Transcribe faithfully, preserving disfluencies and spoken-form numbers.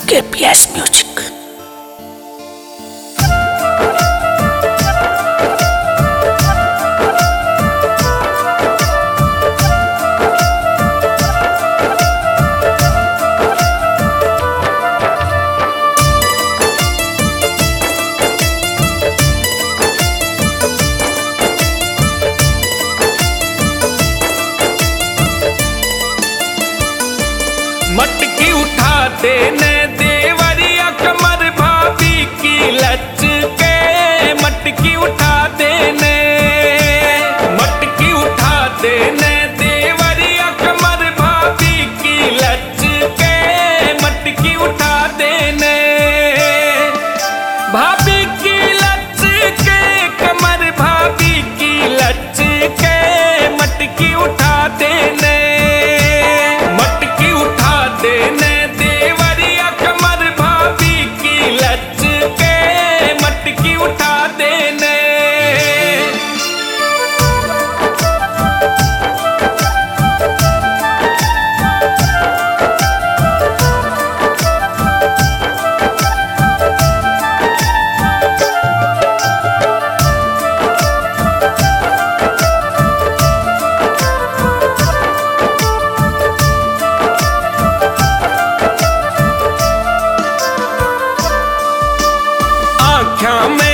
के पी S music. मटकी उठा देने देवरिया कमर भाभी की लच के, मटकी उठा देने, मटकी उठा देने देवरिया कमर भाभी की लच के, मटकी उठा देने भाभी की लच के, कमर भाभी की लच के, मटकी उठा देने, मटकी उठा देने देवरिया कमर भाभी की लच के, मटकी उठा देने। आँखों में